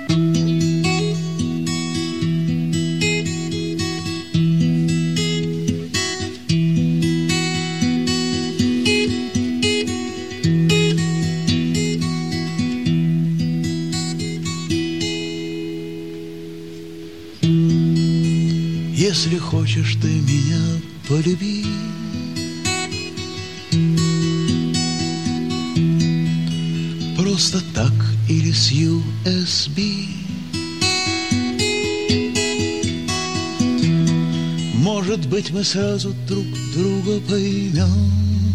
Если хочешь ты меня, полюби. Просто так или с USB. Может быть, мы сразу друг друга поймем,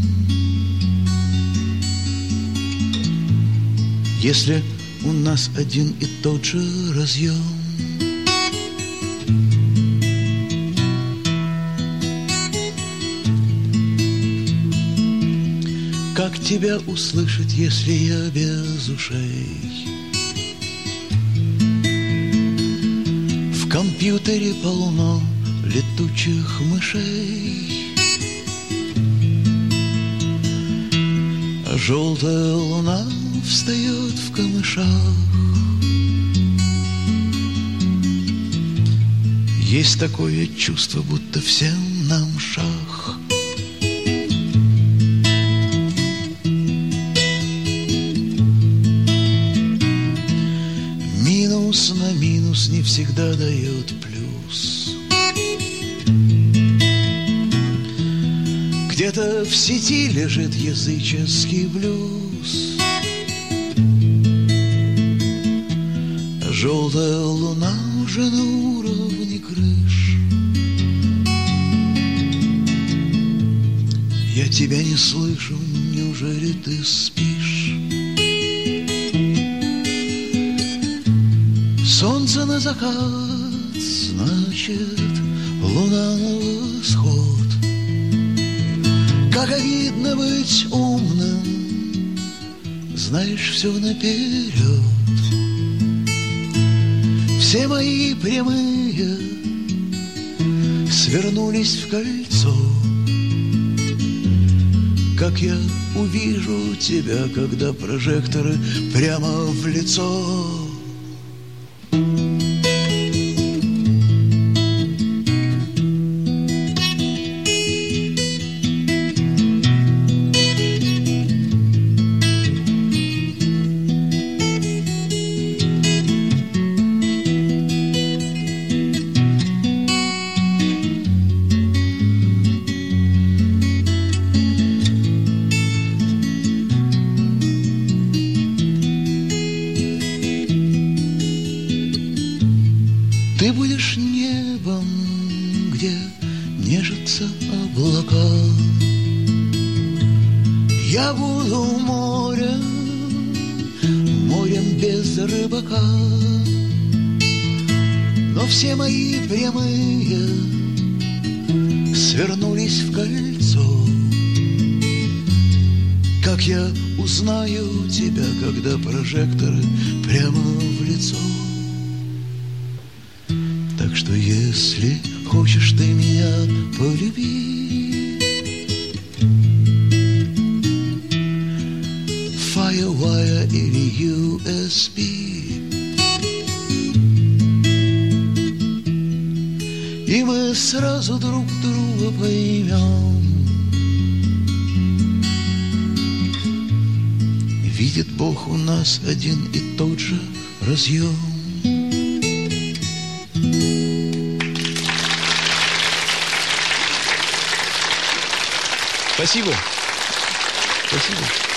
если у нас один и тот же разъем. Как тебя услышать, если я без ушей? В компьютере полно летучих мышей, а желтая луна встает в камышах. Есть такое чувство, будто всем нам шах. Минус на минус не всегда дает плюс. Где-то в сети лежит языческий блюз, а желтая луна уже на уровне крыш. Я тебя не слышу, неужели ты спишь? Солнце на закат, значит, луна на восход. Как обидно быть умным, знаешь все наперед. Все мои прямые свернулись в кольцо. Как я увижу тебя, когда прожекторы прямо в лицо. Ты будешь небом, где нежатся облака. Я буду морем, морем без рыбака. Но все мои прямые свернулись в кольцо. Как я узнаю тебя, когда прожекторы прямо в лицо? Так что если хочешь ты меня, полюби. Firewire или USB. И мы сразу друг друга поймем. Видит Бог, у нас один и тот же разъем. Спасибо. Спасибо.